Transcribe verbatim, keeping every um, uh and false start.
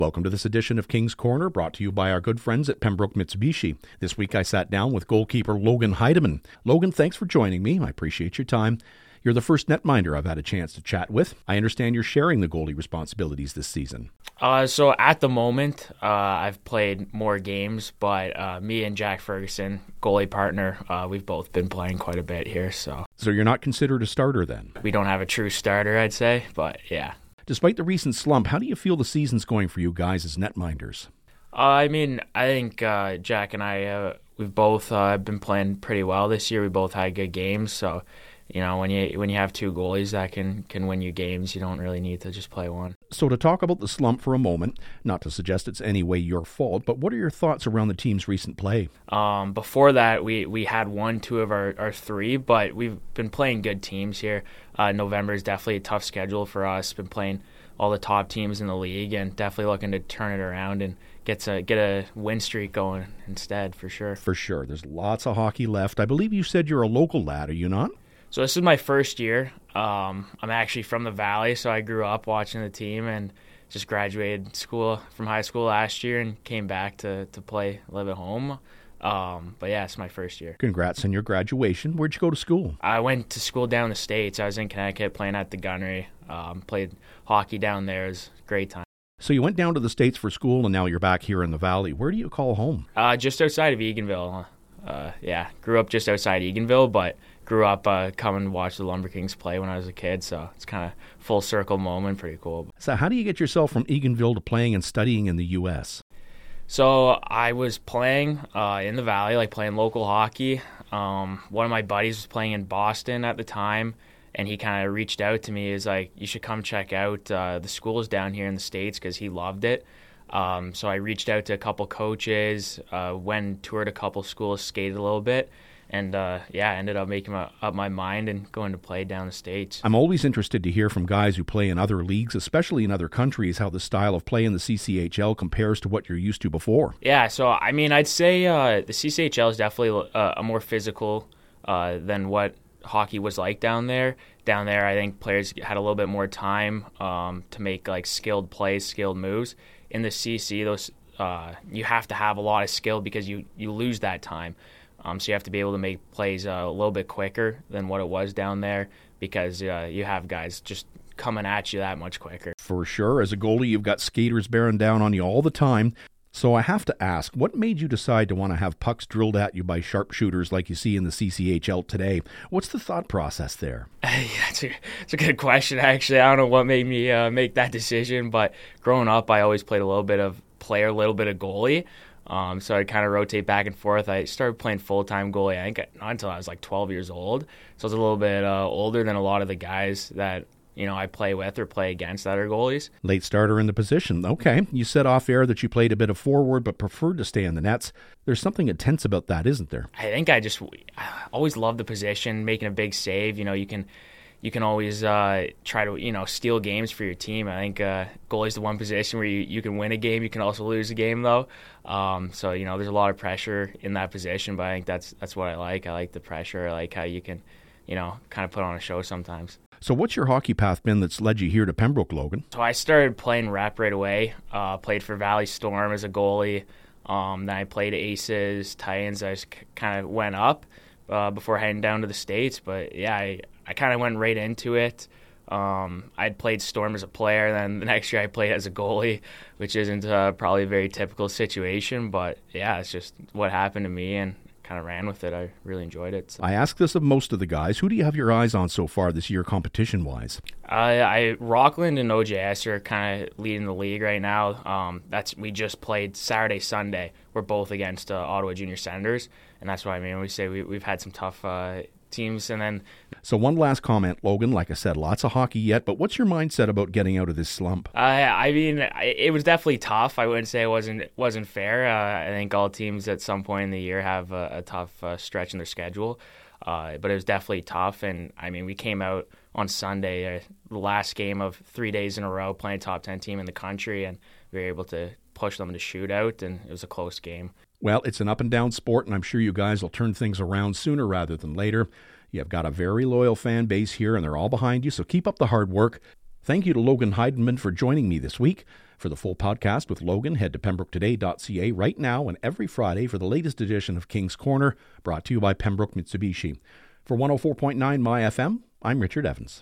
Welcome to this edition of King's Corner, brought to you by our good friends at Pembroke Mitsubishi. This week I sat down with goalkeeper Logan Heideman. Logan, thanks for joining me. I appreciate your time. You're the first netminder I've had a chance to chat with. I understand you're sharing the goalie responsibilities this season. Uh, so at the moment, uh, I've played more games, but uh, me and Jack Ferguson, goalie partner, uh, we've both been playing quite a bit here. So. so you're not considered a starter then? We don't have a true starter, I'd say, but yeah. Despite the recent slump, how do you feel the season's going for you guys as netminders? Uh, I mean, I think uh, Jack and I, uh, we've both uh, been playing pretty well this year. We both had good games, so you know, when you when you have two goalies that can, can win you games, you don't really need to just play one. So to talk about the slump for a moment, not to suggest it's any way your fault, but what are your thoughts around the team's recent play? Um, before that, we, we had won two of our, our three, but we've been playing good teams here. Uh, November is definitely a tough schedule for us. Been playing all the top teams in the league and definitely looking to turn it around and get a, get a win streak going instead, for sure. For sure. There's lots of hockey left. I believe you said you're a local lad, are you not? So this is my first year. Um, I'm actually from the Valley, so I grew up watching the team and just graduated school from high school last year and came back to, to play, live at home. Um, but yeah, it's my first year. Congrats on your graduation. Where'd you go to school? I went to school down the States. I was in Connecticut playing at the Gunnery. Um, played hockey down there. It was a great time. So you went down to the States for school and now you're back here in the Valley. Where do you call home? Uh, just outside of Eganville. Uh, yeah, grew up just outside Eganville, but grew up uh, coming to watch the Lumber Kings play when I was a kid, so it's kind of full circle moment, pretty cool. So how do you get yourself from Eganville to playing and studying in the U S? So I was playing uh, in the Valley, like playing local hockey. Um, one of my buddies was playing in Boston at the time, and he kind of reached out to me. He was like, you should come check out uh, the schools down here in the States, because he loved it. Um, so I reached out to a couple coaches, uh, went toured a couple schools, skated a little bit, and uh, yeah, I ended up making my, up my mind and going to play down the States. I'm always interested to hear from guys who play in other leagues, especially in other countries, how the style of play in the C C H L compares to what you're used to before. Yeah, so I mean, I'd say uh, the C C H L is definitely uh, a more physical uh, than what hockey was like down there. Down there, I think players had a little bit more time um, to make like skilled plays, skilled moves. In the C C, those uh, you have to have a lot of skill because you, you lose that time. Um, so you have to be able to make plays uh, a little bit quicker than what it was down there because uh, you have guys just coming at you that much quicker. For sure. As a goalie, you've got skaters bearing down on you all the time. So I have to ask, what made you decide to want to have pucks drilled at you by sharpshooters like you see in the C C H L today? What's the thought process there? Yeah, it's a, it's a good question, actually. I don't know what made me uh, make that decision, but growing up, I always played a little bit of player, a little bit of goalie. Um, so I kind of rotate back and forth. I started playing full-time goalie, I think, not until I was like twelve years old. So I was a little bit uh, older than a lot of the guys that you know, I play with or play against that are goalies. Late starter in the position. Okay. You said off air that you played a bit of forward but preferred to stay in the nets. There's something intense about that, isn't there? I think I just I always love the position, making a big save. You know, you can you can always uh, try to, you know, steal games for your team. I think uh, goalie's the one position where you, you can win a game. You can also lose a game, though. Um, so, you know, there's a lot of pressure in that position, but I think that's that's what I like. I like the pressure. I like how you can, you know, kind of put on a show sometimes. So what's your hockey path been that's led you here to Pembroke, Logan? So I started playing rep right away. Uh, played for Valley Storm as a goalie. Um, then I played Aces, Titans. I just kind of went up uh, before heading down to the States. But, yeah, I, I kind of went right into it. Um, I'd played Storm as a player. Then the next year I played as a goalie, which isn't uh, probably a very typical situation. But, yeah, it's just what happened to me, and kind of ran with it. I really enjoyed it. So. I ask this of most of the guys. Who do you have your eyes on so far this year competition-wise? Uh, I Rockland and O J S are kind of leading the league right now. Um, that's we just played Saturday, Sunday. We're both against uh, Ottawa Junior Senators, and that's what I mean. We say we, we've had some tough uh, teams. And then, so one last comment, Logan. Like I said, lots of hockey yet, but what's your mindset about getting out of this slump? Uh, I mean, it was definitely tough. I wouldn't say it wasn't wasn't fair. Uh, I think all teams at some point in the year have a, a tough uh, stretch in their schedule, uh, but it was definitely tough. And I mean, we came out on Sunday, uh, the last game of three days in a row, playing top ten team in the country, and we were able to push them to shootout, and it was a close game. Well, it's an up-and-down sport, and I'm sure you guys will turn things around sooner rather than later. You've got a very loyal fan base here, and they're all behind you, so keep up the hard work. Thank you to Logan Heideman for joining me this week. For the full podcast with Logan, head to pembroke today dot c a right now and every Friday for the latest edition of King's Corner, brought to you by Pembroke Mitsubishi. For one oh four point nine My F M, I'm Richard Evans.